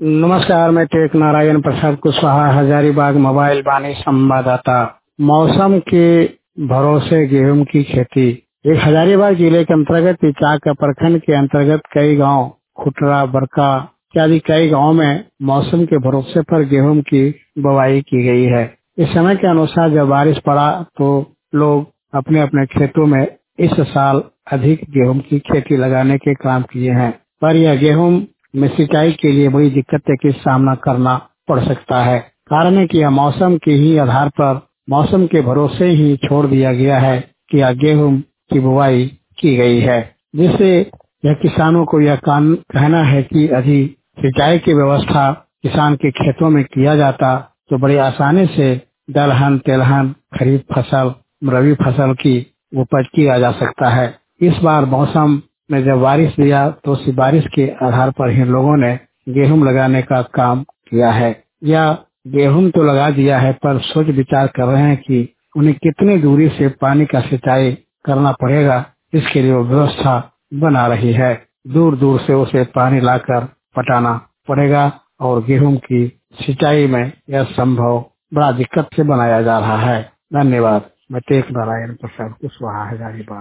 नमस्कार, मैं टेक नारायण प्रसाद कुशवाहा, हजारीबाग मोबाइल वाणी संवाददाता। मौसम के भरोसे गेहूं की खेती। एक हजारीबाग जिले के अंतर्गत इचाक प्रखंड के अंतर्गत कई गांव खुटरा, बरका इत्यादि कई गांव में मौसम के भरोसे पर गेहूं की बुवाई की गई है। इस समय के अनुसार जब बारिश पड़ा तो लोग अपने अपने खेतों में इस साल अधिक गेहूं की खेती लगाने के काम किए हैं, पर यह गेहूं में सिंचाई के लिए बड़ी दिक्कतें का सामना करना पड़ सकता है। कारण है कि यह मौसम के ही आधार पर मौसम के भरोसे ही छोड़ दिया गया है कि यह गेहूं की बुवाई की गई है, जिससे यह किसानों को यह कहना है कि यदि सिंचाई की व्यवस्था किसान के खेतों में किया जाता तो बड़ी आसानी से दलहन, तिलहन, खरीफ फसल, रबी फसल की उपज किया जा सकता है। इस बार मौसम में जब बारिश दिया तो उसी बारिश के आधार पर ही लोगों ने गेहूं लगाने का काम किया है। या गेहूं तो लगा दिया है, पर सोच विचार कर रहे हैं कि उन्हें कितनी दूरी से पानी का सिंचाई करना पड़ेगा। इसके लिए वो व्यवस्था बना रही है। दूर दूर से उसे पानी लाकर पटाना पड़ेगा और गेहूं की सिंचाई में यह संभव बड़ा दिक्कत से बनाया जा रहा है। धन्यवाद। मैं टेक नारायण प्रसाद कुशवाहा, हजारीबाग।